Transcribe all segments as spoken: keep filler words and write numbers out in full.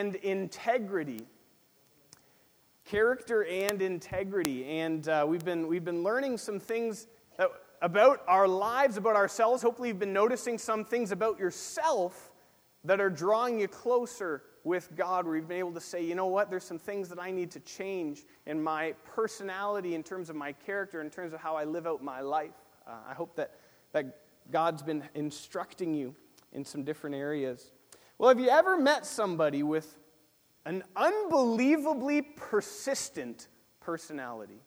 and integrity. Character and integrity. And uh, we've been we've been learning some things that, about our lives, about ourselves. Hopefully you've been noticing some things about yourself that are drawing you closer with God, where you've been able to say, you know what, there's some things that I need to change in my personality, in terms of my character, in terms of how I live out my life. Uh, I hope that, that God's been instructing you in some different areas. Well, have you ever met somebody with an unbelievably persistent personality?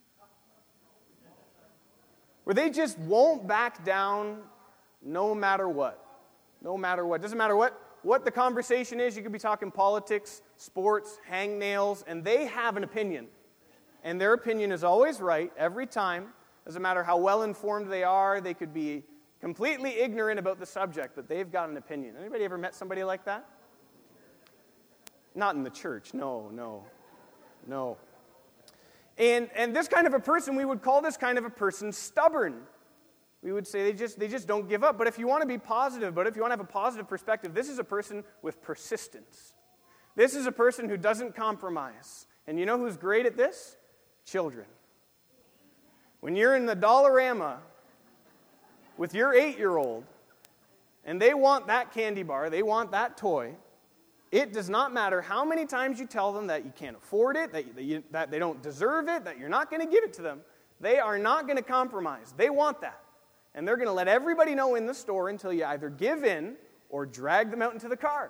Where they just won't back down no matter what. No matter what. Doesn't matter what, what the conversation is. You could be talking politics, sports, hangnails, and they have an opinion. And their opinion is always right every time. Doesn't matter how well-informed they are. They could be completely ignorant about the subject, but they've got an opinion. Anybody ever met somebody like that? Not in the church. No, no, no. And and this kind of a person, we would call this kind of a person stubborn. We would say they just they just don't give up. But if you want to be positive, but if you want to have a positive perspective, this is a person with persistence. This is a person who doesn't compromise. And you know who's great at this? Children. When you're in the Dollarama with your eight-year-old, and they want that candy bar, they want that toy, it does not matter how many times you tell them that you can't afford it, that, you, that, you, that they don't deserve it, that you're not going to give it to them. They are not going to compromise. They want that. And they're going to let everybody know in the store until you either give in or drag them out into the car.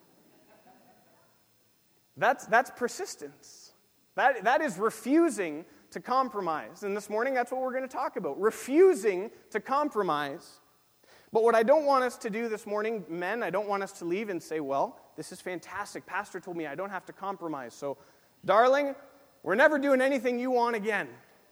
That's, that's persistence. That, that is refusing to compromise. And this morning, that's what we're going to talk about. Refusing to compromise. But what I don't want us to do this morning, men, I don't want us to leave and say, well, this is fantastic. Pastor told me I don't have to compromise. So, darling, we're never doing anything you want again.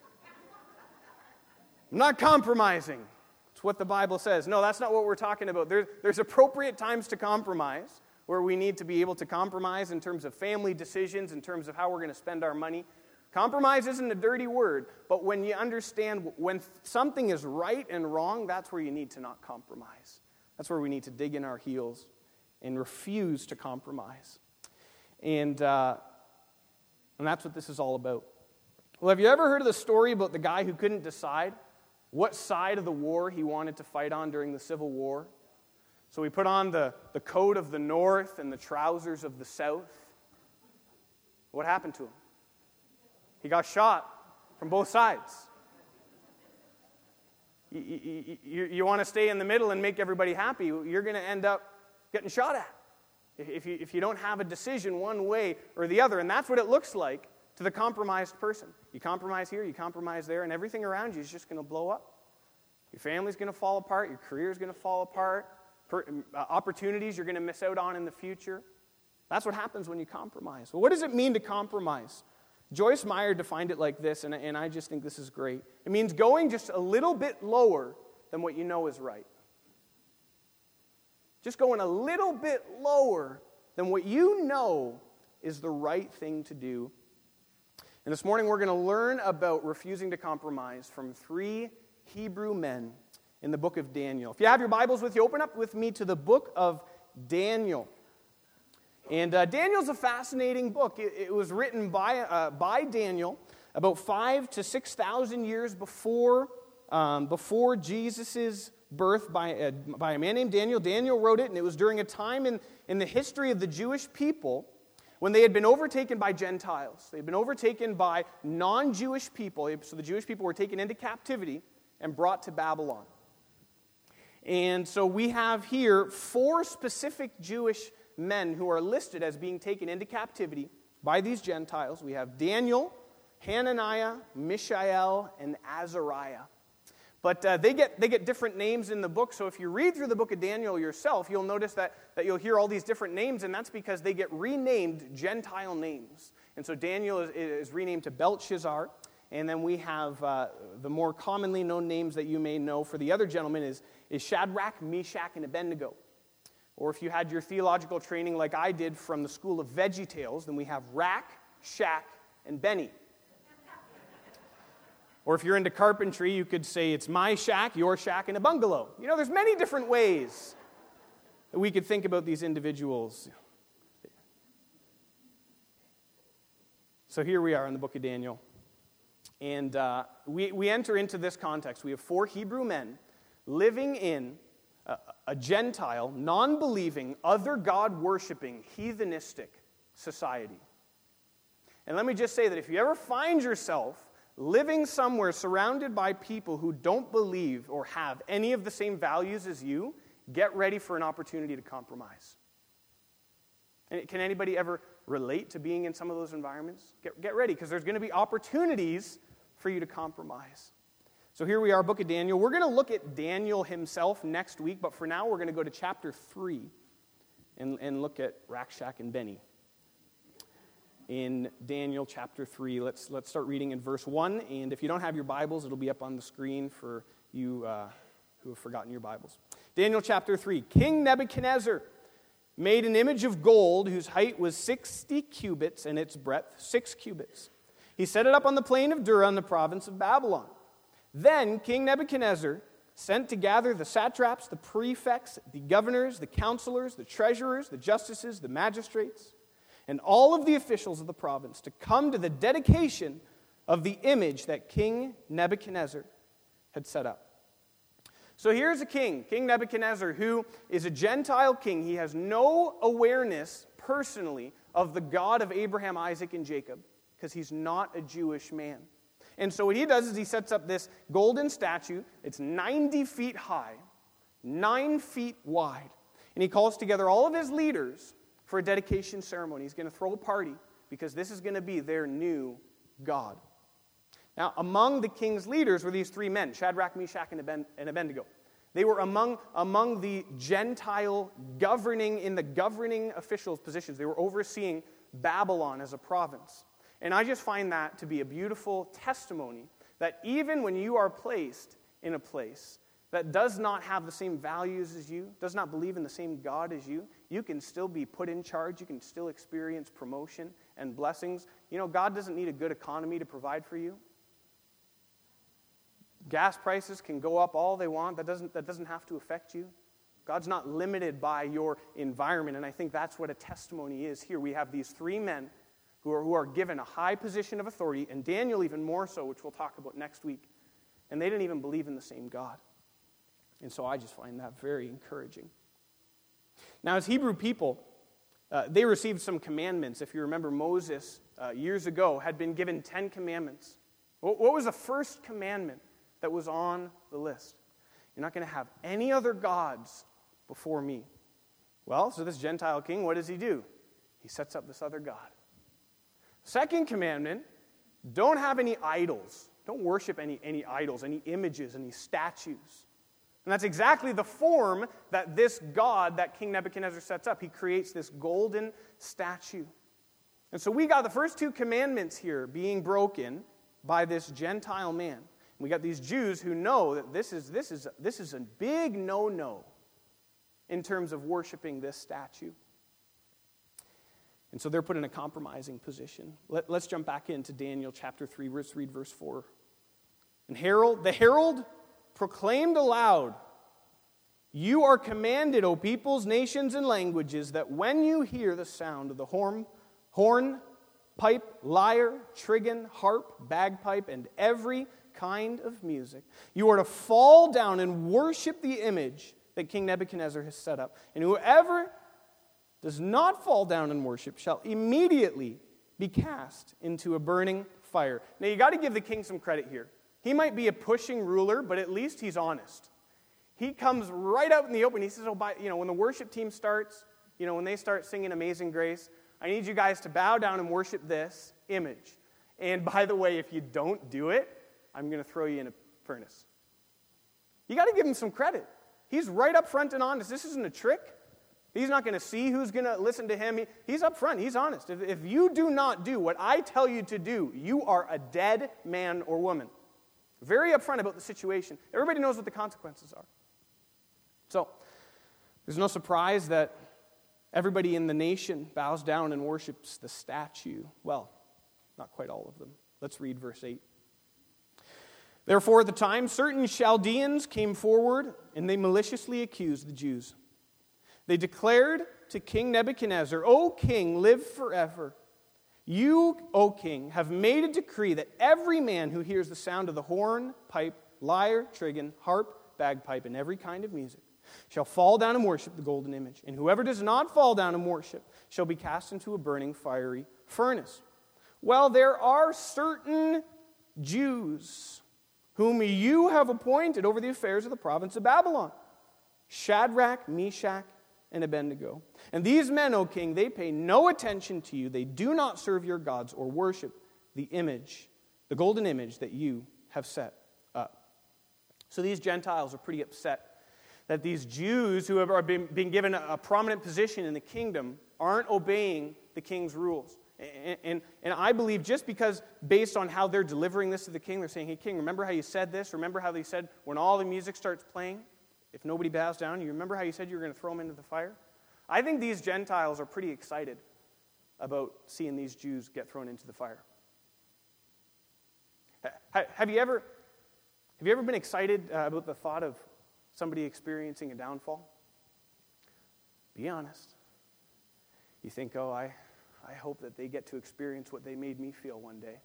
I'm not compromising. It's what the Bible says. No, that's not what we're talking about. There, there's appropriate times to compromise, where we need to be able to compromise in terms of family decisions, in terms of how we're going to spend our money. Compromise isn't a dirty word, but when you understand when something is right and wrong, that's where you need to not compromise. That's where we need to dig in our heels and refuse to compromise. And, uh, and that's what this is all about. Well, have you ever heard of the story about the guy who couldn't decide what side of the war he wanted to fight on during the Civil War? So he put on the, the coat of the North and the trousers of the South. What happened to him? He got shot from both sides. You, you, you, you want to stay in the middle and make everybody happy, you're going to end up getting shot at if you, if you don't have a decision one way or the other. And that's what it looks like to the compromised person. You compromise here, you compromise there, and everything around you is just going to blow up. Your family's going to fall apart, your career's going to fall apart, per, uh, opportunities you're going to miss out on in the future. That's what happens when you compromise. Well, what does it mean to compromise? Joyce Meyer defined it like this, and, and I just think this is great. It means going just a little bit lower than what you know is right. Just going a little bit lower than what you know is the right thing to do. And this morning we're going to learn about refusing to compromise from three Hebrew men in the book of Daniel. If you have your Bibles with you, open up with me to the book of Daniel. And uh, Daniel's a fascinating book. It, it was written by, uh, by Daniel about five to six thousand years before, um, before Jesus' birth by a, by a man named Daniel. Daniel wrote it, and it was during a time in, in the history of the Jewish people when they had been overtaken by Gentiles. They had been overtaken by non-Jewish people. So the Jewish people were taken into captivity and brought to Babylon. And so we have here four specific Jewish men who are listed as being taken into captivity by these Gentiles. We have Daniel, Hananiah, Mishael, and Azariah. But uh, they get they get different names in the book, so if you read through the book of Daniel yourself, you'll notice that, that you'll hear all these different names, and that's because they get renamed Gentile names. And so Daniel is, is renamed to Belshazzar, and then we have uh, the more commonly known names that you may know for the other gentlemen is, is Shadrach, Meshach, and Abednego. Or if you had your theological training like I did from the School of VeggieTales, then we have Rack, Shack, and Benny. Or if you're into carpentry, you could say it's my shack, your shack, and a bungalow. You know, there's many different ways that we could think about these individuals. So here we are in the book of Daniel. And uh, we, we enter into this context. We have four Hebrew men living in a, a Gentile, non-believing, other God-worshiping, heathenistic society. And let me just say that if you ever find yourself living somewhere surrounded by people who don't believe or have any of the same values as you, get ready for an opportunity to compromise. And can anybody ever relate to being in some of those environments? Get, get ready, because there's going to be opportunities for you to compromise. So here we are, book of Daniel. We're going to look at Daniel himself next week, but for now we're going to go to chapter three and, and look at Rakshak and Benny. In Daniel chapter three, let's, let's start reading in verse one, and if you don't have your Bibles, it'll be up on the screen for you uh, who have forgotten your Bibles. Daniel chapter three, King Nebuchadnezzar made an image of gold whose height was sixty cubits and its breadth six cubits. He set it up on the plain of Dura in the province of Babylon. Then King Nebuchadnezzar sent to gather the satraps, the prefects, the governors, the counselors, the treasurers, the justices, the magistrates, and all of the officials of the province to come to the dedication of the image that King Nebuchadnezzar had set up. So here's a king, King Nebuchadnezzar, who is a Gentile king. He has no awareness personally of the God of Abraham, Isaac, and Jacob, because he's not a Jewish man. And so what he does is he sets up this golden statue. It's ninety feet high, nine feet wide. And he calls together all of his leaders for a dedication ceremony. He's going to throw a party because this is going to be their new God. Now, among the king's leaders were these three men, Shadrach, Meshach, and Abednego. They were among, among the Gentile governing, in the governing officials' positions. They were overseeing Babylon as a province. And I just find that to be a beautiful testimony that even when you are placed in a place that does not have the same values as you, does not believe in the same God as you, you can still be put in charge. You can still experience promotion and blessings. You know, God doesn't need a good economy to provide for you. Gas prices can go up all they want. That doesn't, that doesn't have to affect you. God's not limited by your environment, and I think that's what a testimony is here. We have these three men who are, who are given a high position of authority, and Daniel even more so, which we'll talk about next week. And they didn't even believe in the same God. And so I just find that very encouraging. Now, as Hebrew people, uh, they received some commandments. If you remember, Moses, uh, years ago, had been given ten commandments. What, what was the first commandment that was on the list? You're not going to have any other gods before me. Well, so this Gentile king, what does he do? He sets up this other God. Second commandment, don't have any idols. Don't worship any, any idols, any images, any statues. And that's exactly the form that this God that King Nebuchadnezzar sets up. He creates this golden statue. And so we got the first two commandments here being broken by this Gentile man. We got these Jews who know that this is, this is, this is a big no-no in terms of worshiping this statue. And so they're put in a compromising position. Let, let's jump back into Daniel chapter three. Let's read verse four. And herald, the herald proclaimed aloud, "You are commanded, O peoples, nations, and languages, that when you hear the sound of the horn, horn, pipe, lyre, trigon, harp, bagpipe, and every kind of music, you are to fall down and worship the image that King Nebuchadnezzar has set up. And whoever does not fall down and worship shall immediately be cast into a burning fire." Now, you got to give the king some credit here. He might be a pushing ruler, but at least he's honest. He comes right out in the open. He says, oh, by, you know, when the worship team starts, you know, when they start singing Amazing Grace, I need you guys to bow down and worship this image. And by the way, if you don't do it, I'm going to throw you in a furnace. You got to give him some credit. He's right up front and honest. This isn't a trick. He's not going to see who's going to listen to him. He, he's up front. He's honest. If, if you do not do what I tell you to do, you are a dead man or woman. Very upfront about the situation. Everybody knows what the consequences are. So, there's no surprise that everybody in the nation bows down and worships the statue. Well, not quite all of them. Let's read verse eight. Therefore, at the time, certain Chaldeans came forward, and they maliciously accused the Jews. They declared to King Nebuchadnezzar, "O king, live forever. You, O king, have made a decree that every man who hears the sound of the horn, pipe, lyre, trigon, harp, bagpipe, and every kind of music shall fall down and worship the golden image. And whoever does not fall down and worship shall be cast into a burning fiery furnace. Well, there are certain Jews whom you have appointed over the affairs of the province of Babylon, Shadrach, Meshach, and Abednego. And these men, O king, they pay no attention to you. They do not serve your gods or worship the image, the golden image that you have set up. So these Gentiles are pretty upset that these Jews who have been, been given a prominent position in the kingdom aren't obeying the king's rules. And, and, and I believe just because based on how they're delivering this to the king, they're saying, hey, king, remember how you said this? Remember how they said when all the music starts playing, if nobody bows down, you remember how you said you were going to throw them into the fire? I think these Gentiles are pretty excited about seeing these Jews get thrown into the fire. Have you ever, have you ever been excited uh, about the thought of somebody experiencing a downfall? Be honest. You think, oh, I, I hope that they get to experience what they made me feel one day.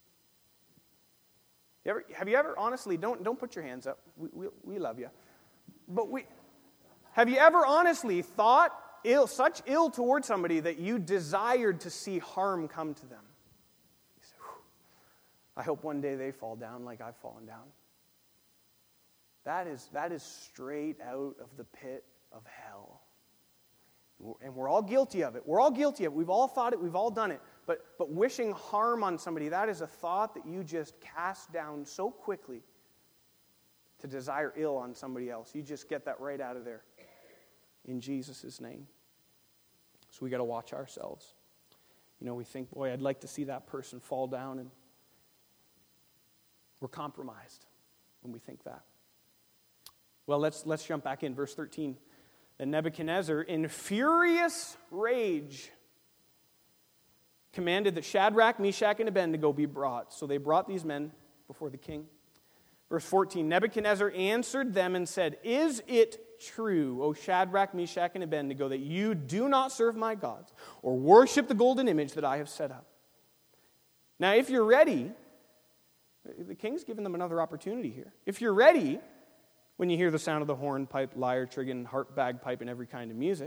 You ever, have you ever, honestly, don't, don't put your hands up. We, we, we love you. But we, have you ever honestly thought ill, such ill towards somebody that you desired to see harm come to them? You say, I hope one day they fall down like I've fallen down. That is, that is straight out of the pit of hell. And we're all guilty of it. We're all guilty of it. We've all thought it. We've all done it. But, but wishing harm on somebody, that is a thought that you just cast down so quickly to desire ill on somebody else. You just get that right out of there in Jesus' name. So we got to watch ourselves. You know, we think, boy, I'd like to see that person fall down, and we're compromised when we think that. Well, let's let's jump back in, verse thirteen. Then Nebuchadnezzar, in furious rage, commanded that Shadrach, Meshach, and Abednego be brought. So they brought these men before the king. Verse fourteen, Nebuchadnezzar answered them and said, Is it true, O Shadrach, Meshach, and Abednego, that you do not serve my gods or worship the golden image that I have set up? Now, if you're ready, the king's given them another opportunity here. If you're ready, when you hear the sound of the horn, pipe, lyre, trigon, harp, bagpipe, and every kind of music,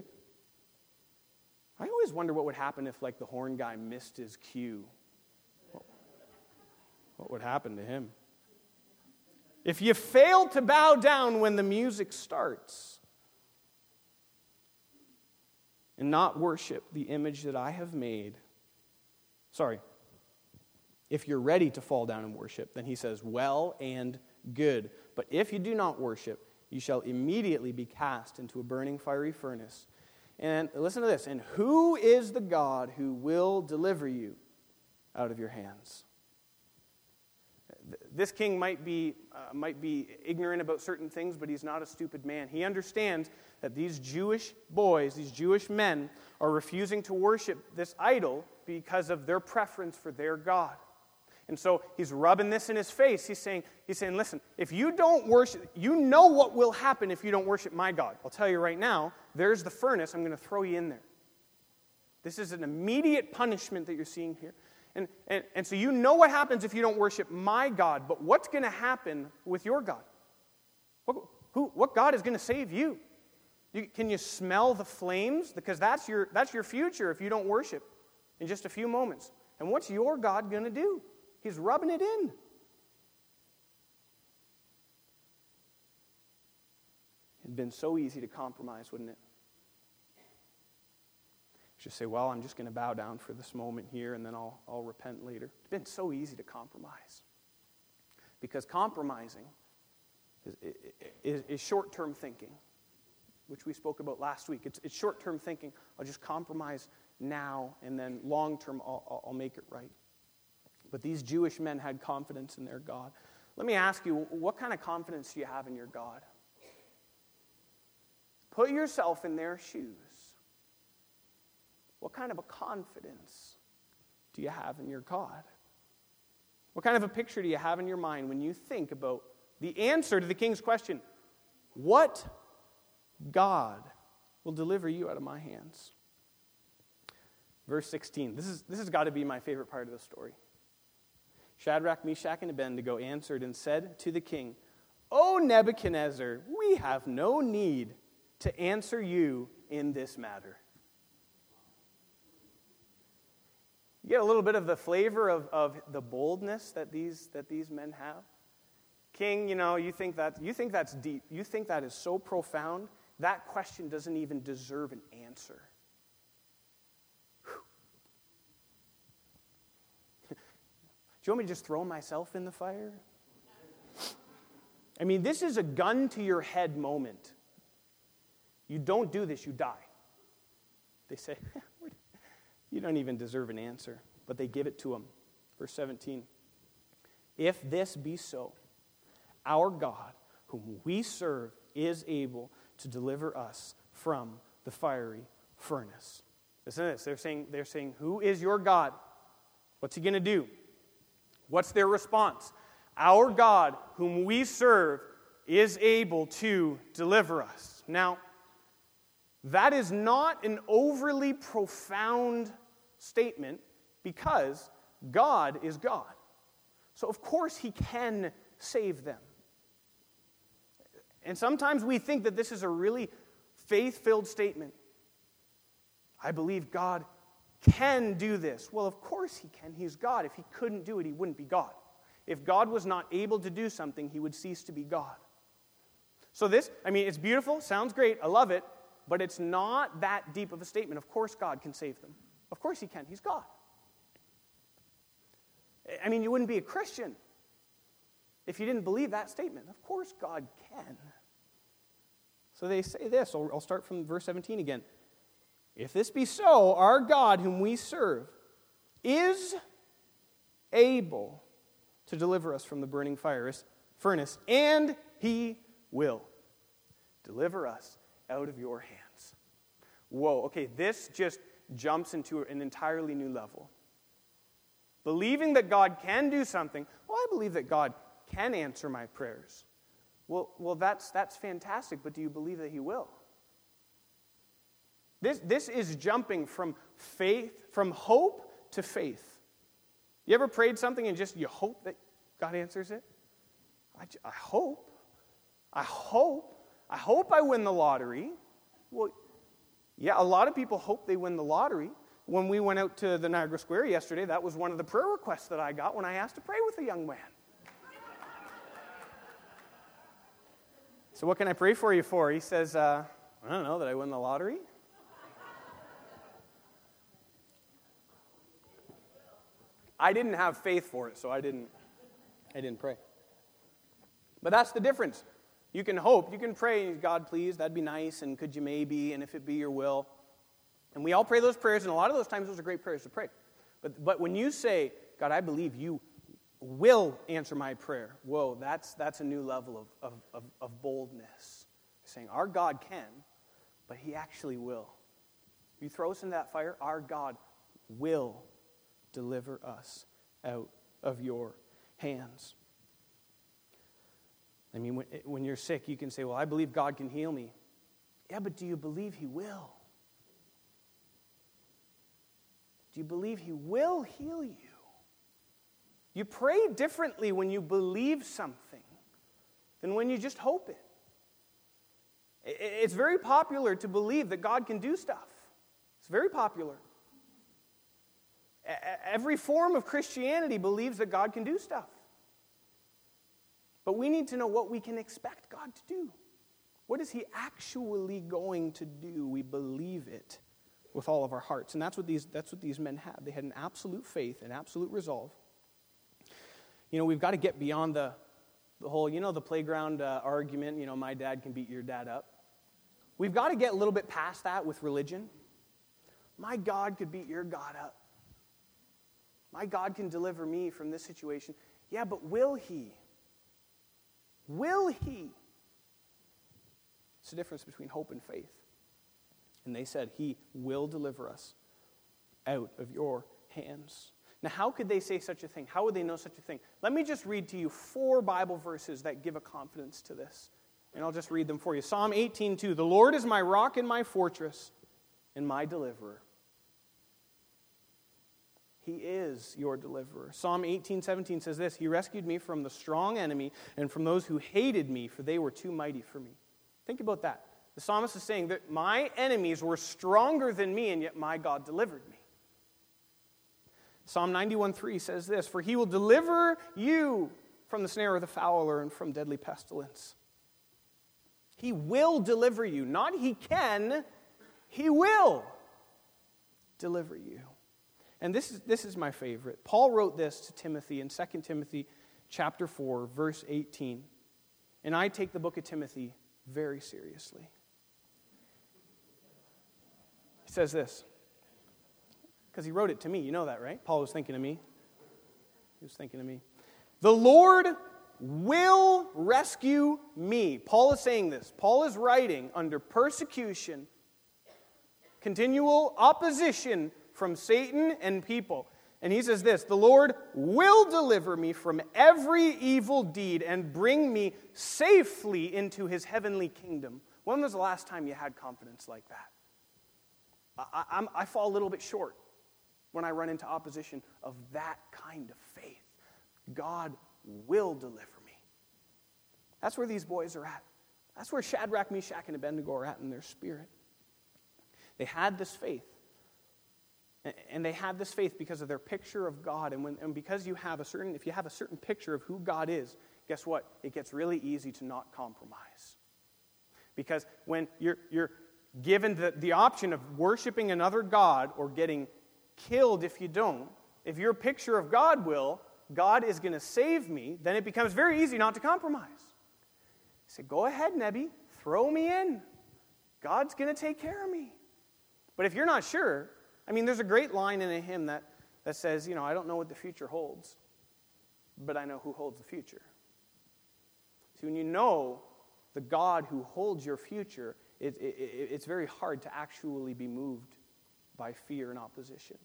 I always wonder what would happen if, like, the horn guy missed his cue. What would happen to him? If you fail to bow down when the music starts and not worship the image that I have made, sorry, if you're ready to fall down and worship, then he says, well and good. But if you do not worship, you shall immediately be cast into a burning fiery furnace. And listen to this. And who is the God who will deliver you out of your hands? This king might be, uh, might be ignorant about certain things, but he's not a stupid man. He understands that these Jewish boys, these Jewish men, are refusing to worship this idol because of their preference for their God. And so he's rubbing this in his face. He's saying, he's saying, listen, if you don't worship, you know what will happen if you don't worship my God. I'll tell you right now, there's the furnace. I'm going to throw you in there. This is an immediate punishment that you're seeing here. And, and, and so you know what happens if you don't worship my God, but what's going to happen with your God? What, who, what God is going to save you? you? Can you smell the flames? Because that's your, that's your future if you don't worship in just a few moments. And what's your God going to do? He's rubbing it in. It'd been so easy to compromise, wouldn't it? Just say, well, I'm just going to bow down for this moment here, and then I'll, I'll repent later. It's been so easy to compromise. Because compromising is, is, is short-term thinking, which we spoke about last week. It's, it's short-term thinking. I'll just compromise now, and then long-term I'll, I'll make it right. But these Jewish men had confidence in their God. Let me ask you, what kind of confidence do you have in your God? Put yourself in their shoes. What kind of a confidence do you have in your God? What kind of a picture do you have in your mind when you think about the answer to the king's question, what God will deliver you out of my hands? Verse sixteen. This is this has got to be my favorite part of the story. Shadrach, Meshach, and Abednego answered and said to the king, O Nebuchadnezzar, we have no need to answer you in this matter. You get a little bit of the flavor of, of the boldness that these that these men have. King, you know, you think that you think that's deep. You think that is so profound. That question doesn't even deserve an answer. Do you want me to just throw myself in the fire? I mean, this is a gun to your head moment. You don't do this, you die. They say, you don't even deserve an answer. But they give it to him. Verse seventeen. If this be so, our God, whom we serve, is able to deliver us from the fiery furnace. Listen to this. They're saying, they're saying, who is your God? What's he going to do? What's their response? Our God, whom we serve, is able to deliver us. Now, that is not an overly profound statement because God is God. So, of course, he can save them. And sometimes we think that this is a really faith-filled statement. I believe God can do this. Well, of course he can. He's God. If he couldn't do it, he wouldn't be God. If God was not able to do something, he would cease to be God. So this, I mean, it's beautiful, sounds great, I love it, but it's not that deep of a statement. Of course God can save them. Of course he can. He's God. I mean, you wouldn't be a Christian if you didn't believe that statement. Of course God can. So they say this. I'll, I'll start from verse seventeen again. If this be so, our God whom we serve is able to deliver us from the burning furnace, and he will deliver us out of your hands. Whoa, okay, this just jumps into an entirely new level. Believing that God can do something, well, I believe that God can answer my prayers. Well, well, that's that's fantastic, but do you believe that he will? This, this is jumping from faith, from hope to faith. You ever prayed something and just you hope that God answers it? I, I hope. I hope. I hope I win the lottery. Well, yeah, a lot of people hope they win the lottery. When we went out to the Niagara Square yesterday, that was one of the prayer requests that I got when I asked to pray with a young man. So what can I pray for you for? He says, uh, I don't know, that I win the lottery. I didn't have faith for it, so I didn't, I didn't pray. But that's the difference. You can hope, you can pray, God, please, that'd be nice, and could you maybe, and if it be your will. And we all pray those prayers, and a lot of those times those are great prayers to pray. But but when you say, God, I believe you will answer my prayer, whoa, that's that's a new level of, of, of, of boldness. Saying, our God can, but he actually will. If you throw us in that fire, our God will deliver us out of your hands. I mean, when, when you're sick, you can say, well, I believe God can heal me. Yeah, but do you believe he will? Do you believe he will heal you? You pray differently when you believe something than when you just hope it. It's very popular to believe that God can do stuff. It's very popular. Every form of Christianity believes that God can do stuff. But we need to know what we can expect God to do. What is he actually going to do? We believe it with all of our hearts. And that's what these, that's what these men had. They had an absolute faith, an absolute resolve. You know, we've got to get beyond the, the whole, you know, the playground uh, argument, you know, my dad can beat your dad up. We've got to get a little bit past that with religion. My God could beat your God up. My God can deliver me from this situation. Yeah, but will he? Will he? It's the difference between hope and faith. And they said, he will deliver us out of your hands. Now, how could they say such a thing? How would they know such a thing? Let me just read to you four Bible verses that give a confidence to this. And I'll just read them for you. Psalm eighteen two. The Lord is my rock and my fortress and my deliverer. is your deliverer. Psalm eighteen seventeen says this, He rescued me from the strong enemy and from those who hated me, for they were too mighty for me. Think about that. The psalmist is saying that my enemies were stronger than me, and yet my God delivered me. Psalm ninety-one three says this, For he will deliver you from the snare of the fowler and from deadly pestilence. He will deliver you. Not he can, he will deliver you. And this is, this is my favorite. Paul wrote this to Timothy in Second Timothy chapter four, verse eighteen. And I take the book of Timothy very seriously. He says this, because he wrote it to me. You know that, right? Paul was thinking of me. He was thinking of me. The Lord will rescue me. Paul is saying this. Paul is writing under persecution, continual opposition from Satan and people. And he says this, the Lord will deliver me from every evil deed and bring me safely into his heavenly kingdom. When was the last time you had confidence like that? I, I'm, I fall a little bit short when I run into opposition of that kind of faith. God will deliver me. That's where these boys are at. That's where Shadrach, Meshach, and Abednego are at in their spirit. They had this faith. And they had this faith because of their picture of God. And, when, and because you have a certain, if you have a certain picture of who God is, guess what? It gets really easy to not compromise. Because when you're, you're given the, the option of worshiping another God or getting killed if you don't, if your picture of God will, God is going to save me, then it becomes very easy not to compromise. You say, go ahead, Nebi, throw me in. God's going to take care of me. But if you're not sure, I mean, there's a great line in a hymn that, that says, you know, I don't know what the future holds, but I know who holds the future. See, when you know the God who holds your future, it, it, it, it's very hard to actually be moved by fear and opposition.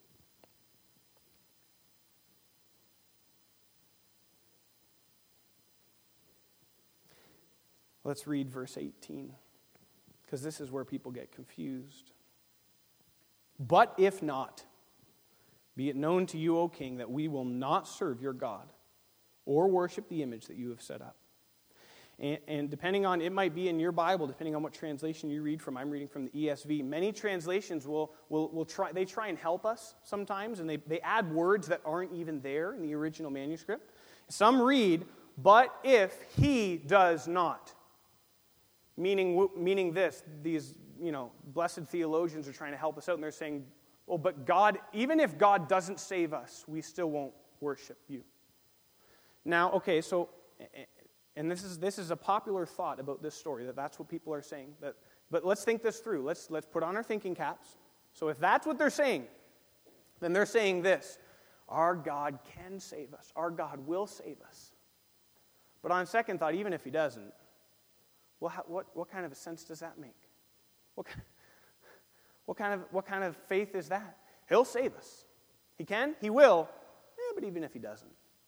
Let's read verse eighteen, because this is where people get confused. But if not, be it known to you, O king, that we will not serve your God or worship the image that you have set up. And, and depending on, it might be in your Bible, depending on what translation you read from. I'm reading from the E S V. Many translations will, will, will try, they try and help us sometimes, and they, they add words that aren't even there in the original manuscript. Some read, but if he does not. Meaning, meaning this, these, you know, blessed theologians are trying to help us out, and they're saying, well, but God, even if God doesn't save us, we still won't worship you. Now, okay, so, and this is this is a popular thought about this story, that that's what people are saying. That, but let's think this through. Let's, let's put on our thinking caps. So if that's what they're saying, then they're saying this, our God can save us. Our God will save us. But on second thought, even if he doesn't, well, how, what, what kind of a sense does that make? What kind, what, kind of, what kind of faith is that? He'll save us. He can, he will, eh, but even if he doesn't.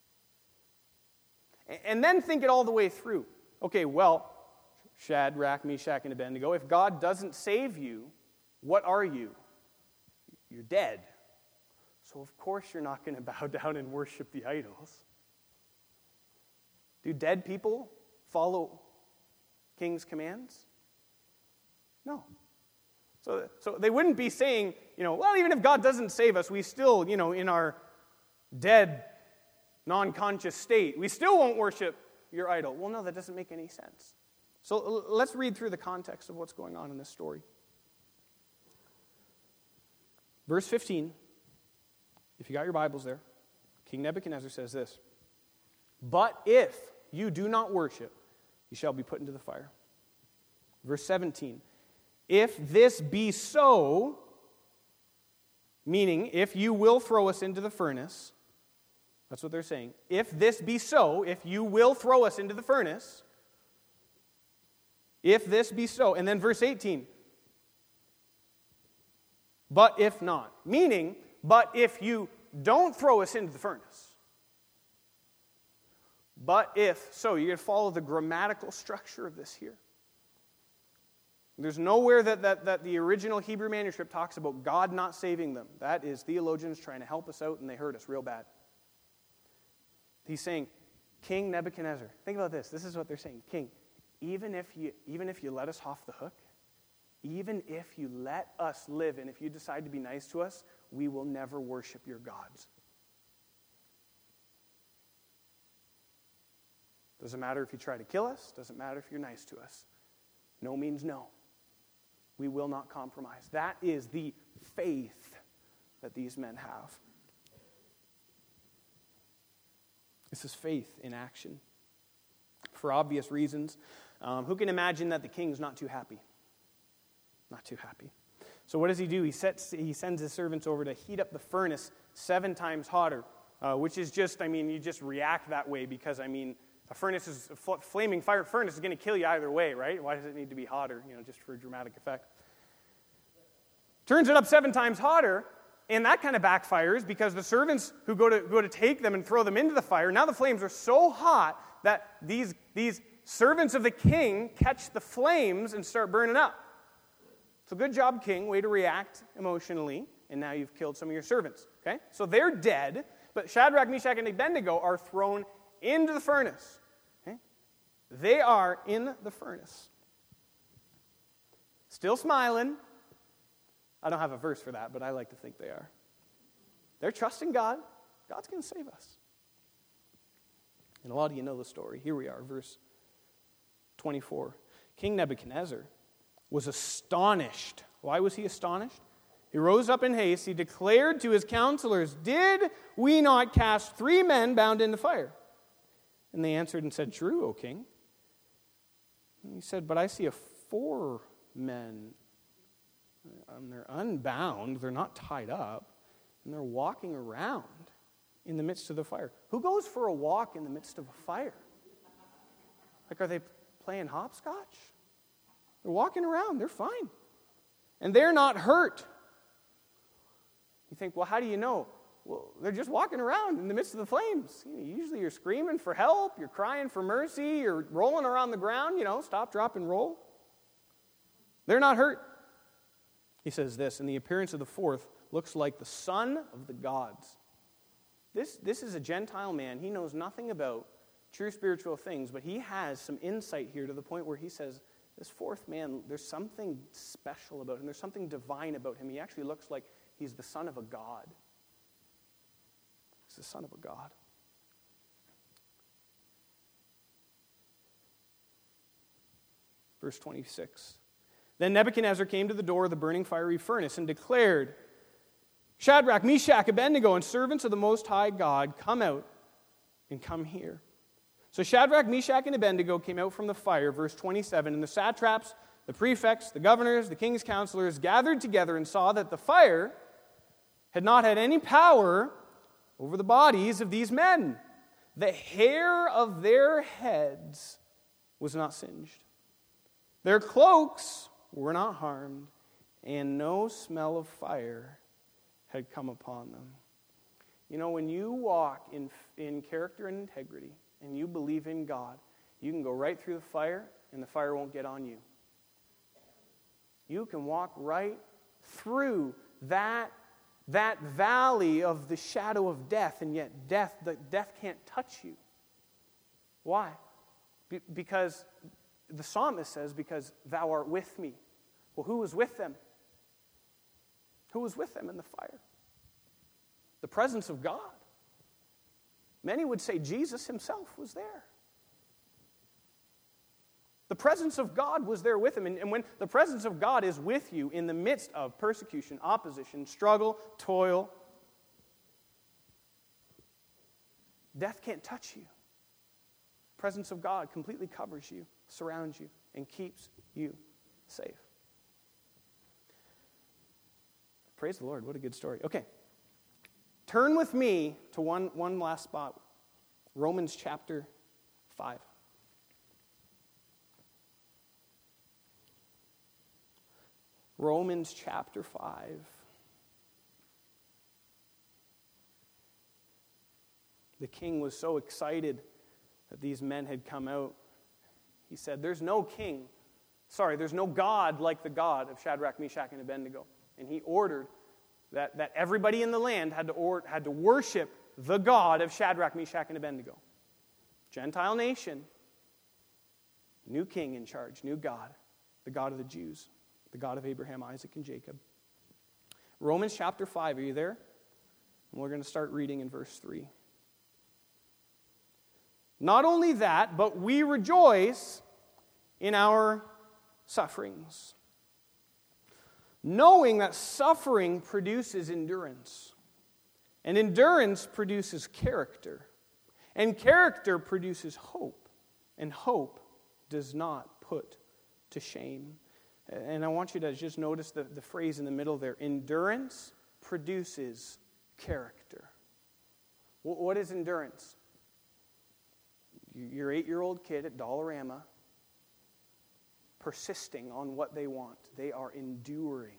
And, and then think it all the way through. Okay, well, Shadrach, Meshach, and Abednego, if God doesn't save you, what are you? You're dead. So of course you're not going to bow down and worship the idols. Do dead people follow King's commands? No. So, so they wouldn't be saying, you know, well, even if God doesn't save us, we still, you know, in our dead, non-conscious state, we still won't worship your idol. Well, no, that doesn't make any sense. So let's read through the context of what's going on in this story. Verse fifteen, if you got your Bibles there, King Nebuchadnezzar says this, but if you do not worship, you shall be put into the fire. Verse seventeen, if this be so, meaning if you will throw us into the furnace, that's what they're saying. If this be so, if you will throw us into the furnace, if this be so, and then verse eighteen, but if not, meaning, but if you don't throw us into the furnace, but if so, you're going to follow the grammatical structure of this here. There's nowhere that, that, that the original Hebrew manuscript talks about God not saving them. That is theologians trying to help us out, and they hurt us real bad. He's saying, King Nebuchadnezzar, think about this. This is what they're saying. King, even if you, even if you let us off the hook, even if you let us live, and if you decide to be nice to us, we will never worship your gods. Doesn't matter if you try to kill us. Doesn't matter if you're nice to us. No means no. We will not compromise. That is the faith that these men have. This is faith in action. For obvious reasons. Um, who can imagine that the king's not too happy? Not too happy. So what does he do? He sets, he sends his servants over to heat up the furnace seven times hotter, uh, which is just, I mean, you just react that way because, I mean, a furnace is a fl- flaming fire furnace is going to kill you either way, right? Why does it need to be hotter? You know, just for dramatic effect. Turns it up seven times hotter, and that kind of backfires because the servants who go to go to take them and throw them into the fire, now the flames are so hot that these these servants of the king catch the flames and start burning up. So good job, king. Way to react emotionally, and now you've killed some of your servants. Okay, so they're dead, but Shadrach, Meshach, and Abednego are thrown into the furnace. Okay? They are in the furnace. Still smiling. I don't have a verse for that, but I like to think they are. They're trusting God. God's going to save us. And a lot of you know the story. Here we are, verse twenty-four. King Nebuchadnezzar was astonished. Why was he astonished? He rose up in haste. He declared to his counselors, "Did we not cast three men bound into fire?" And they answered and said, "True, O king." And he said, "But I see a four men. And they're unbound. They're not tied up. And they're walking around in the midst of the fire." Who goes for a walk in the midst of a fire? Like, are they playing hopscotch? They're walking around. They're fine. And they're not hurt. You think, well, how do you know? Well, they're just walking around in the midst of the flames. You know, usually you're screaming for help, you're crying for mercy, you're rolling around the ground, you know, stop, drop, and roll. They're not hurt. He says this, "And the appearance of the fourth looks like the son of the gods." This, this is a Gentile man. He knows nothing about true spiritual things, but he has some insight here to the point where he says, this fourth man, there's something special about him. There's something divine about him. He actually looks like he's the son of a god. He's the son of a god. Verse twenty-six. Then Nebuchadnezzar came to the door of the burning fiery furnace and declared, "Shadrach, Meshach, Abednego, and servants of the Most High God, come out and come here." So Shadrach, Meshach, and Abednego came out from the fire, verse twenty-seven, and the satraps, the prefects, the governors, the king's counselors gathered together and saw that the fire had not had any power over the bodies of these men. The hair of their heads was not singed. Their cloaks were not harmed, and no smell of fire had come upon them. You know, when you walk in, in character and integrity, and you believe in God, you can go right through the fire, and the fire won't get on you. You can walk right through that, that valley of the shadow of death, and yet death, the, death can't touch you. Why? Be, because the psalmist says, "Because thou art with me." Well, who was with them? Who was with them in the fire? The presence of God. Many would say Jesus himself was there. The presence of God was there with him. And, and when the presence of God is with you in the midst of persecution, opposition, struggle, toil, death can't touch you. The presence of God completely covers you, surrounds you, and keeps you safe. Praise the Lord. What a good story. Okay. Turn with me to one, one last spot. Romans chapter five. Romans chapter five. The king was so excited that these men had come out. He said, "There's no king Sorry, there's no God like the God of Shadrach, Meshach, and Abednego. And he ordered that, that everybody in the land had to, or, had to worship the God of Shadrach, Meshach, and Abednego. Gentile nation, new king in charge, new God, the God of the Jews, the God of Abraham, Isaac, and Jacob. Romans chapter five, are you there? And we're going to start reading in verse three. Not only that, but we rejoice in our sufferings, knowing that suffering produces endurance, and endurance produces character, and character produces hope, and hope does not put to shame. And I want you to just notice the, the phrase in the middle there. Endurance produces character. What is endurance? Your eight-year-old kid at Dollarama persisting on what they want. They are enduring.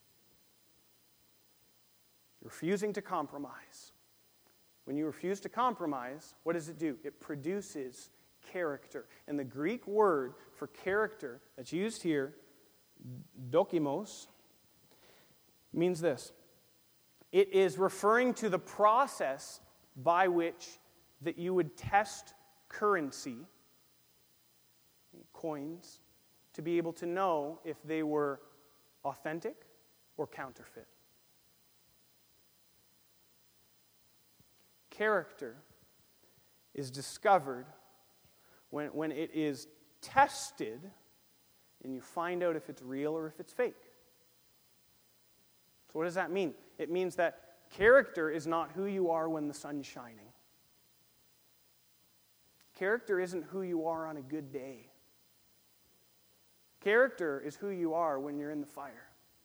Refusing to compromise. When you refuse to compromise, what does it do? It produces character. And the Greek word for character that's used here, dokimos, means this. It is referring to the process by which that you would test currency, coins, to be able to know if they were authentic or counterfeit. Character is discovered when, when it is tested and you find out if it's real or if it's fake. So what does that mean? It means that character is not who you are when the sun's shining. Character isn't who you are on a good day. Character is who you are when you're in the fire.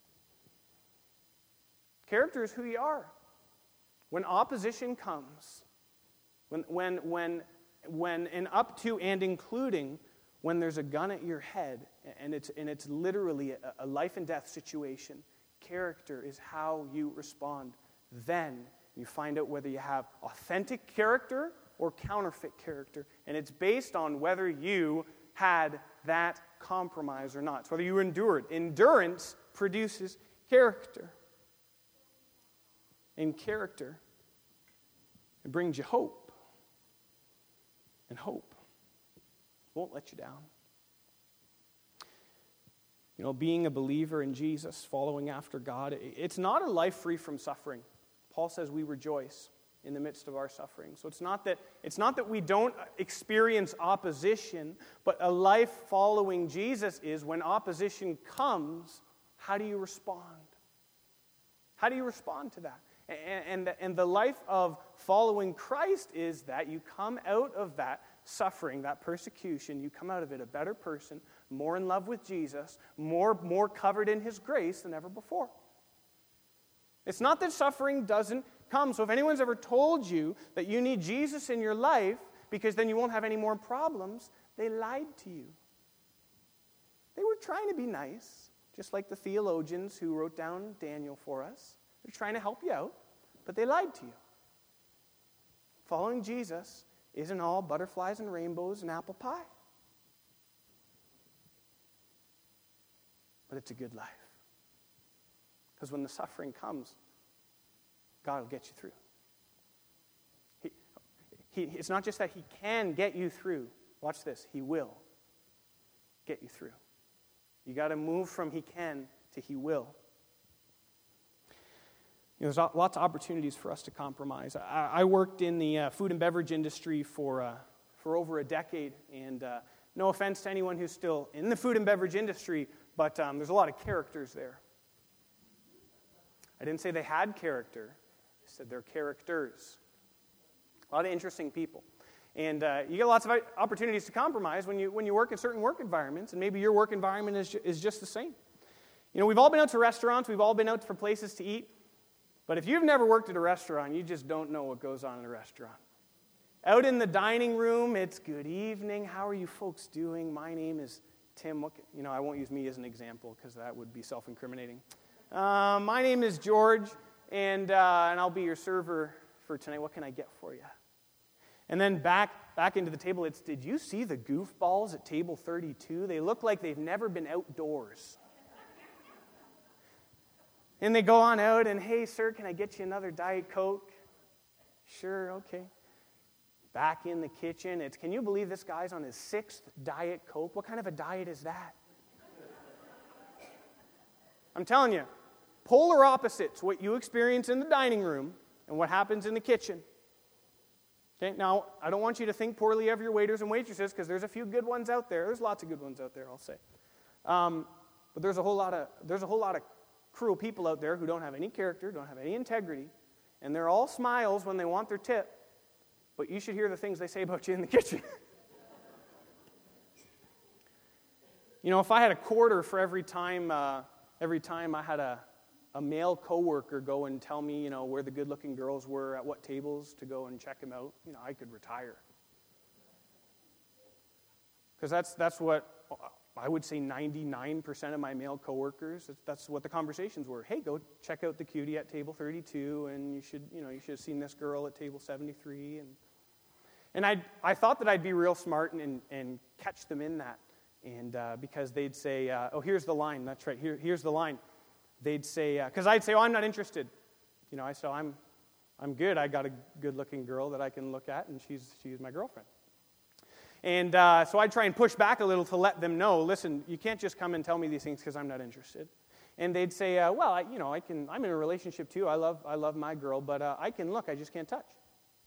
Character is who you are. When opposition comes, when, when, when, when, and up to and including when there's a gun at your head, and it's, and it's literally a, a life and death situation, character is how you respond. Then you find out whether you have authentic character or counterfeit character, and it's based on whether you had that compromise or not. It's whether you endured. Endurance produces character. And character, it brings you hope. And hope won't let you down. You know, being a believer in Jesus, following after God, it's not a life free from suffering. Paul says we rejoice in the midst of our suffering. So it's not that it's not that we don't experience opposition, but a life following Jesus is when opposition comes, how do you respond? How do you respond to that? And, and, and the life of following Christ is that you come out of that suffering, that persecution, you come out of it a better person, more in love with Jesus, more, more covered in His grace than ever before. It's not that suffering doesn't come. So if anyone's ever told you that you need Jesus in your life because then you won't have any more problems, they lied to you. They were trying to be nice, just like the theologians who wrote down Daniel for us. They're trying to help you out, but they lied to you. Following Jesus isn't all butterflies and rainbows and apple pie. But it's a good life. Because when the suffering comes, God will get you through. He, he, it's not just that He can get you through. Watch this. He will get you through. You got to move from He can to He will. You know, there's lots of opportunities for us to compromise. I, I worked in the uh, food and beverage industry for uh, for over a decade, and uh, no offense to anyone who's still in the food and beverage industry, but um, there's a lot of characters there. I didn't say they had character. I said they're characters. A lot of interesting people. And uh, you get lots of opportunities to compromise when you when you work in certain work environments, and maybe your work environment is, is just the same. You know, we've all been out to restaurants, we've all been out for places to eat, but if you've never worked at a restaurant, you just don't know what goes on in a restaurant. Out in the dining room, it's good evening, how are you folks doing? My name is Tim. What, you know, I won't use me as an example because that would be self-incriminating. Uh, my name is George, and uh, and I'll be your server for tonight. What can I get for you? And then back back into the table, it's, did you see the goofballs at table thirty-two? They look like they've never been outdoors. And they go on out and, hey, sir, can I get you another Diet Coke? Sure, okay. Back in the kitchen, it's, can you believe this guy's on his sixth Diet Coke? What kind of a diet is that? I'm telling you, polar opposites, what you experience in the dining room and what happens in the kitchen. Okay, now, I don't want you to think poorly of your waiters and waitresses, because there's a few good ones out there. There's lots of good ones out there, I'll say. Um, but there's a whole lot of there's a whole lot of cruel people out there who don't have any character, don't have any integrity, and they're all smiles when they want their tip, but you should hear the things they say about you in the kitchen. You know, if I had a quarter for every time uh, every time I had a, a male coworker go and tell me, you know, where the good-looking girls were, at what tables to go and check them out, you know, I could retire. Because that's that's what I would say ninety-nine percent of my male coworkers, that's what the conversations were. Hey, go check out the cutie at table thirty-two, and you should, you know, you should have seen this girl at table seventy-three. And and I I thought that I'd be real smart and, and catch them in that. And uh, because they'd say, uh, oh, here's the line. That's right, Here, here's the line. They'd say, because uh, I'd say, oh, I'm not interested. You know, I said, I'm I'm good. I got a good-looking girl that I can look at, and she's she's my girlfriend. And uh, so I'd try and push back a little to let them know, listen, you can't just come and tell me these things because I'm not interested. And they'd say, uh, well, I, you know, I can. I'm in a relationship too. I love, I love my girl, but uh, I can look. I just can't touch.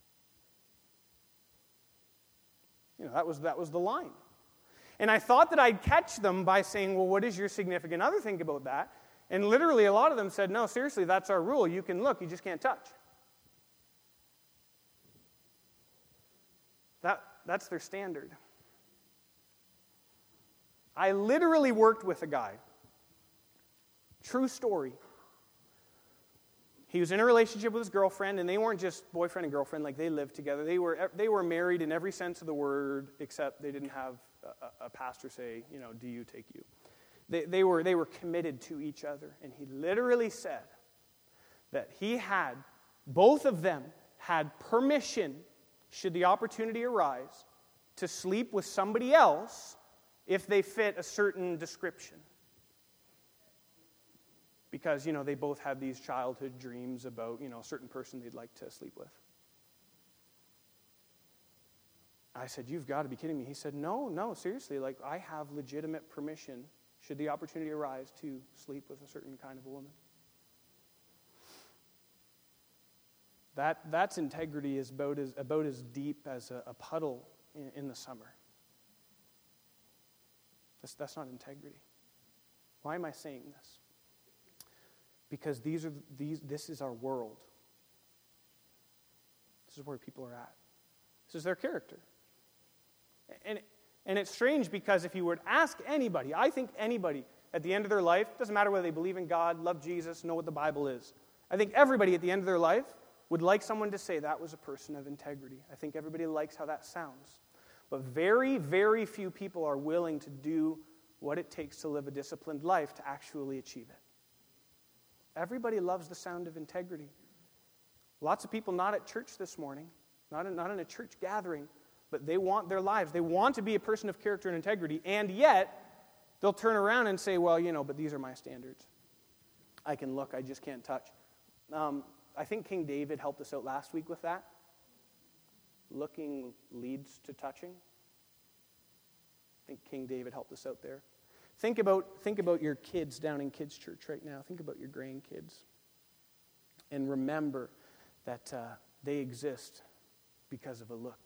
You know, that was that was the line. And I thought that I'd catch them by saying, well, what does your significant other think about that? And literally, a lot of them said, no, seriously, that's our rule. You can look, you just can't touch. That. That's their standard. I literally worked with a guy. True story. He was in a relationship with his girlfriend, and they weren't just boyfriend and girlfriend, like they lived together. They were they were married in every sense of the word, except they didn't have a, a pastor say, you know, do you take you. They, they were they were committed to each other. And he literally said that he had, both of them had permission, should the opportunity arise, to sleep with somebody else if they fit a certain description. Because, you know, they both had these childhood dreams about, you know, a certain person they'd like to sleep with. I said, you've got to be kidding me. He said, no, no, seriously, like, I have legitimate permission, should the opportunity arise, to sleep with a certain kind of a woman. That that's integrity is about as about as deep as a, a puddle in, in the summer. That's that's not integrity. Why am I saying this? Because these are these this is our world. This is where people are at. This is their character. And and it's strange because if you were to ask anybody, I think anybody at the end of their life, doesn't matter whether they believe in God, love Jesus, know what the Bible is. I think everybody at the end of their life would like someone to say that was a person of integrity. I think everybody likes how that sounds. But very, very few people are willing to do what it takes to live a disciplined life to actually achieve it. Everybody loves the sound of integrity. Lots of people not at church this morning, not in, not in a church gathering, but they want their lives. They want to be a person of character and integrity, and yet they'll turn around and say, well, you know, but these are my standards. I can look, I just can't touch. Um, I think King David helped us out last week with that. Looking leads to touching. I think King David helped us out there. Think about, think about your kids down in kids' church right now. Think about your grandkids. And remember that uh, they exist because of a look.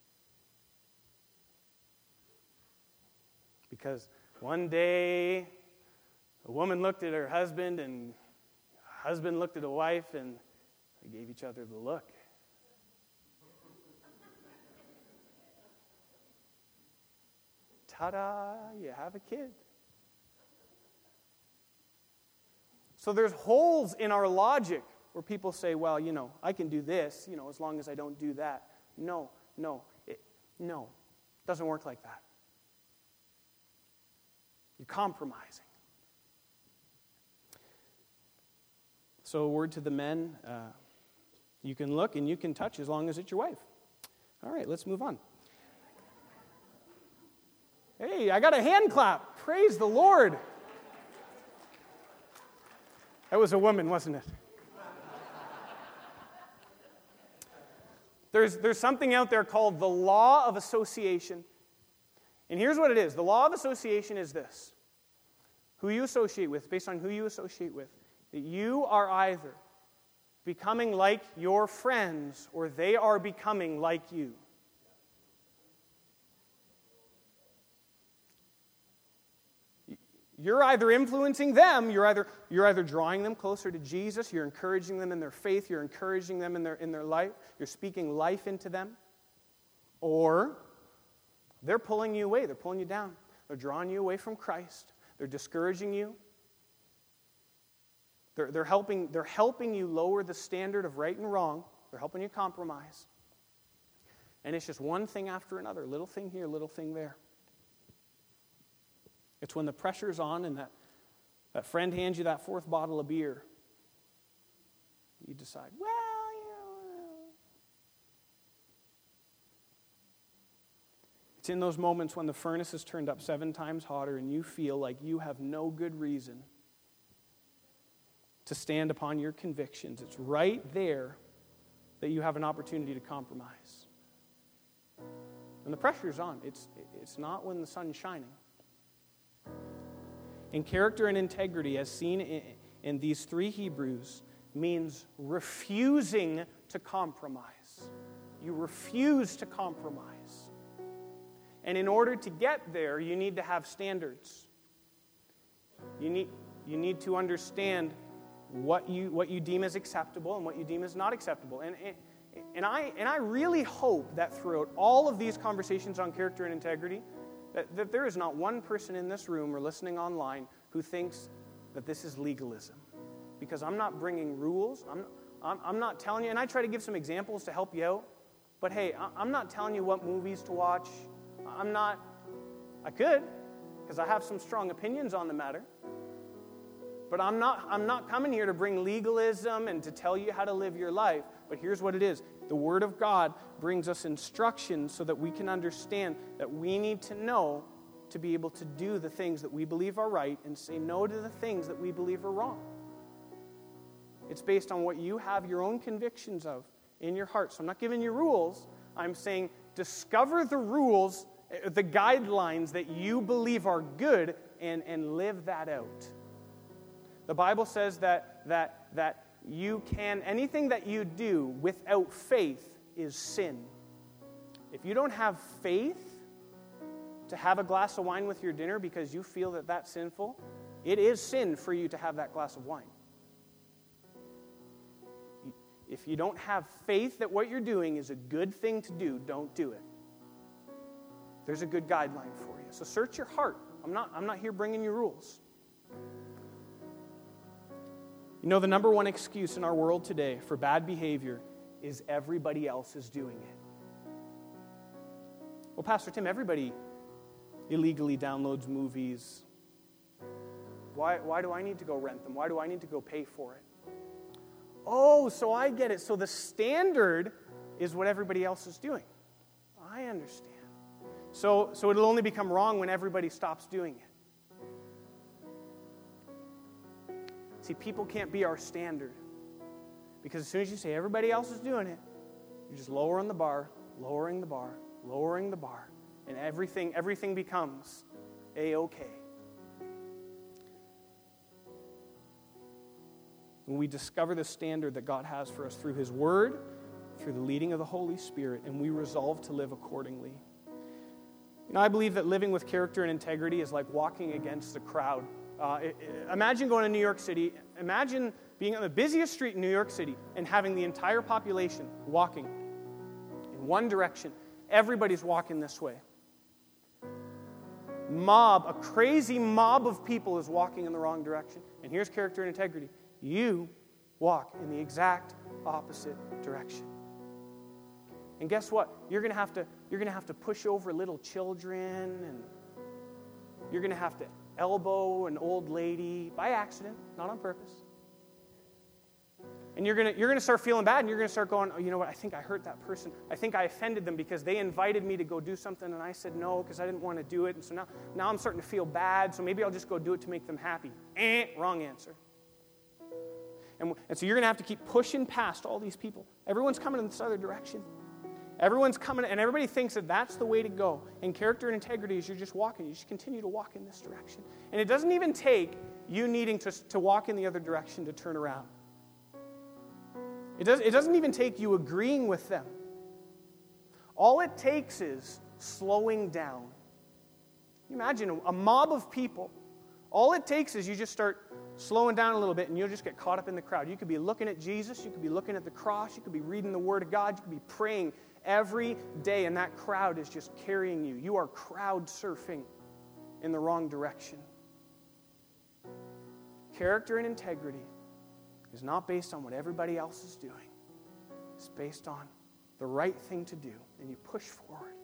Because one day, a woman looked at her husband, and a husband looked at a wife, and they gave each other the look. Ta-da, you have a kid. So there's holes in our logic where people say, well, you know, I can do this, you know, as long as I don't do that. No, no, it, no. It doesn't work like that. You're compromising. So a word to the men, uh, you can look and you can touch as long as it's your wife. All right, let's move on. Hey, I got a hand clap. Praise the Lord. That was a woman, wasn't it? There's, there's something out there called the law of association. And here's what it is. The law of association is this. Who you associate with, based on who you associate with, that you are either becoming like your friends or they are becoming like you. You're either influencing them, you're either, you're either drawing them closer to Jesus, you're encouraging them in their faith, you're encouraging them in their, in their life, you're speaking life into them, or they're pulling you away, they're pulling you down, they're drawing you away from Christ, they're discouraging you, they're, they're, helping, they're helping you lower the standard of right and wrong, they're helping you compromise. And it's just one thing after another, little thing here, little thing there. It's when the pressure's on and that, that friend hands you that fourth bottle of beer. You decide, well, you know. It's in those moments when the furnace is turned up seven times hotter and you feel like you have no good reason to stand upon your convictions. It's right there that you have an opportunity to compromise. And the pressure's on. It's, it's not when the sun's shining. And character and integrity, as seen in, in these three Hebrews, means refusing to compromise. You refuse to compromise. And in order to get there, you need to have standards. You need, you need to understand what you, what you deem as acceptable and what you deem as not acceptable. And, and, and, I, and I really hope that throughout all of these conversations on character and integrity, That, that there is not one person in this room or listening online who thinks that this is legalism. Because I'm not bringing rules. I'm, I'm, I'm not telling you, and I try to give some examples to help you out. But hey, I'm not telling you what movies to watch. I'm not, I could, because I have some strong opinions on the matter. But I'm not, I'm not coming here to bring legalism and to tell you how to live your life. But here's what it is. The Word of God brings us instructions so that we can understand that we need to know to be able to do the things that we believe are right and say no to the things that we believe are wrong. It's based on what you have your own convictions of in your heart. So I'm not giving you rules. I'm saying discover the rules, the guidelines that you believe are good and, and live that out. The Bible says that that that you can, anything that you do without faith is sin. If you don't have faith to have a glass of wine with your dinner because you feel that that's sinful, it is sin for you to have that glass of wine. If you don't have faith that what you're doing is a good thing to do, don't do it. There's a good guideline for you. So search your heart. I'm not, I'm not here bringing you rules. You know, the number one excuse in our world today for bad behavior is everybody else is doing it. Well, Pastor Tim, everybody illegally downloads movies. Why, why do I need to go rent them? Why do I need to go pay for it? Oh, so I get it. So the standard is what everybody else is doing. I understand. So, so it'll only become wrong when everybody stops doing it. See, people can't be our standard. Because as soon as you say everybody else is doing it, you're just lowering the bar, lowering the bar, lowering the bar. And everything, everything becomes A-okay. When we discover the standard that God has for us through His Word, through the leading of the Holy Spirit, and we resolve to live accordingly. You know, I believe that living with character and integrity is like walking against the crowd. Uh, it, it, imagine going to New York City. Imagine being on the busiest street in New York City and having the entire population walking in one direction. Everybody's walking this way. Mob, a crazy mob of people is walking in the wrong direction. And here's character and integrity. You walk in the exact opposite direction. And guess what? You're going to have to you're going to have to push over little children, and you're going to have to elbow an old lady by accident, not on purpose. And you're going you're gonna start feeling bad, and you're going to start going, oh, you know what, I think I hurt that person. I think I offended them because they invited me to go do something, and I said no because I didn't want to do it. And so now, now I'm starting to feel bad, so maybe I'll just go do it to make them happy. Eh, wrong answer. And, and so you're going to have to keep pushing past all these people. Everyone's coming in this other direction. Everyone's coming, and everybody thinks that that's the way to go. And character and integrity is you're just walking. You just continue to walk in this direction. And it doesn't even take you needing to, to walk in the other direction to turn around. It, does, it doesn't even take you agreeing with them. All it takes is slowing down. Imagine a mob of people. All it takes is you just start slowing down a little bit, and you'll just get caught up in the crowd. You could be looking at Jesus. You could be looking at the cross. You could be reading the Word of God. You could be praying every day, and that crowd is just carrying you. You are crowd surfing in the wrong direction. Character and integrity is not based on what everybody else is doing. It's based on the right thing to do, and you push forward.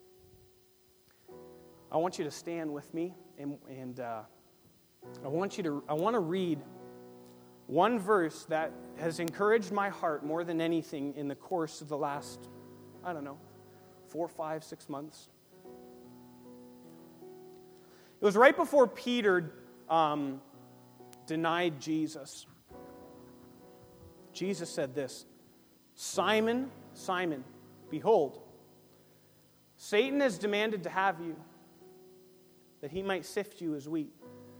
I want you to stand with me, and, and uh, I want you to. I want to read one verse that has encouraged my heart more than anything in the course of the last, I don't know, four, five, six months. It was right before Peter um, denied Jesus. Jesus said this, Simon, Simon, behold, Satan has demanded to have you, that he might sift you as wheat.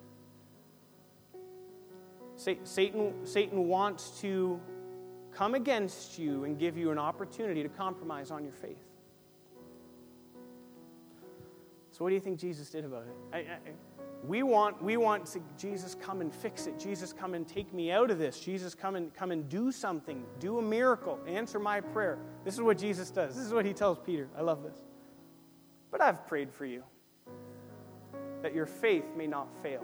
Satan, Satan wants to come against you and give you an opportunity to compromise on your faith. So what do you think Jesus did about it? I, I, we want, we want to, Jesus, come and fix it. Jesus, come and take me out of this. Jesus, come and come and do something. Do a miracle. Answer my prayer. This is what Jesus does. This is what he tells Peter. I love this. But I've prayed for you, that your faith may not fail.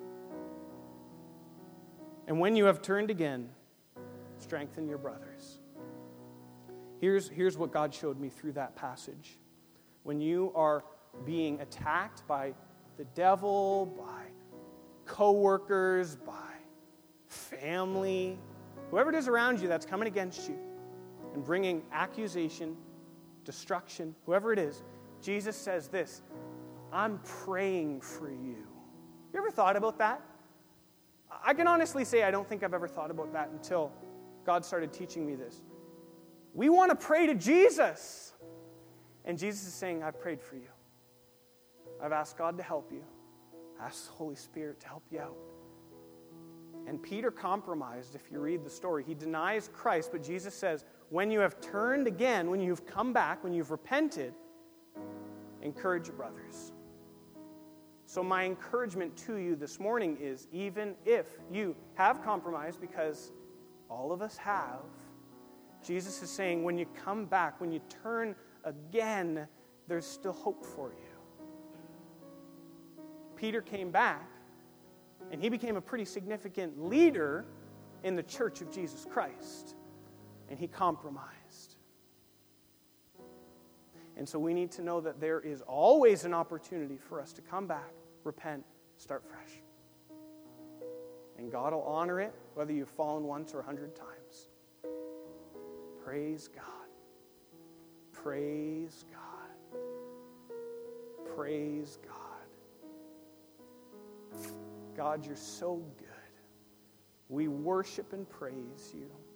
And when you have turned again, strengthen your brothers. Here's, here's what God showed me through that passage. When you are being attacked by the devil, by coworkers, by family, whoever it is around you that's coming against you and bringing accusation, destruction, whoever it is, Jesus says this, I'm praying for you. You ever thought about that? I can honestly say I don't think I've ever thought about that until God started teaching me this. We want to pray to Jesus. And Jesus is saying, I've prayed for you. I've asked God to help you. I asked the Holy Spirit to help you out. And Peter compromised, if you read the story. He denies Christ, but Jesus says, when you have turned again, when you've come back, when you've repented, encourage your brothers. So my encouragement to you this morning is, even if you have compromised, because all of us have, Jesus is saying, when you come back, when you turn again, there's still hope for you. Peter came back, and he became a pretty significant leader in the church of Jesus Christ. And he compromised. And so we need to know that there is always an opportunity for us to come back, repent, start fresh. And God will honor it, whether you've fallen once or a hundred times. Praise God. Praise God. Praise God. God, you're so good. We worship and praise you.